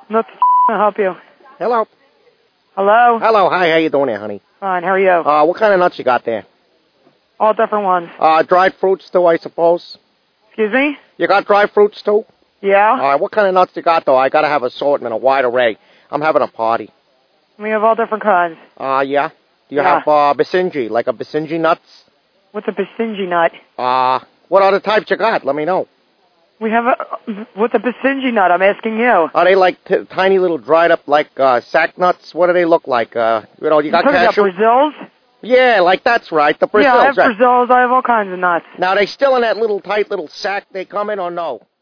Not to help you. Hello. Hello? Hello. Hi. How you doing there, honey? Fine, how are you? What kind of nuts you got there? All different ones. Dried fruits too, I suppose. Excuse me? You got dried fruits too? Yeah? All right. What kind of nuts you got though? I gotta have assortment, a wide array. I'm having a party. We have all different kinds. Yeah. Do you Yeah. have Basenji, like a Basenji nuts? What's a Basenji nut? What other types you got? Let me know. We have what's a Basenji nut? I'm asking you. Are they like tiny little dried up like sack nuts? What do they look like? You got You talking about cashew? Brazils? Yeah, like that's right. The Brazils. Yeah, I have right. Brazils. I have all kinds of nuts. Now, they still in that little tight little sack they come in or no?